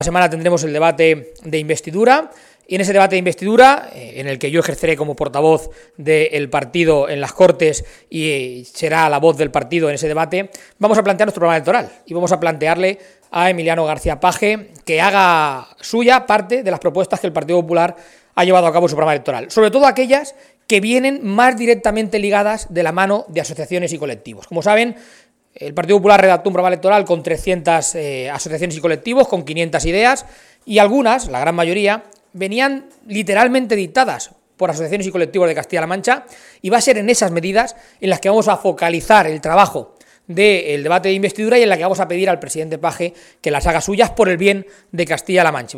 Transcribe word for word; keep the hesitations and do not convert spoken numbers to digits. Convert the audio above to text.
La semana tendremos el debate de investidura y en ese debate de investidura, eh, en el que yo ejerceré como portavoz del partido en las Cortes y eh, será la voz del partido en ese debate, vamos a plantear nuestro programa electoral y vamos a plantearle a Emiliano García Paje que haga suya parte de las propuestas que el Partido Popular ha llevado a cabo en su programa electoral, sobre todo aquellas que vienen más directamente ligadas de la mano de asociaciones y colectivos. Como saben, el Partido Popular redactó un programa electoral con trescientas eh, asociaciones y colectivos, con quinientas ideas, y algunas, la gran mayoría, venían literalmente dictadas por asociaciones y colectivos de Castilla-La Mancha, y va a ser en esas medidas en las que vamos a focalizar el trabajo del debate de investidura y en la que vamos a pedir al presidente Paje que las haga suyas por el bien de Castilla-La Mancha.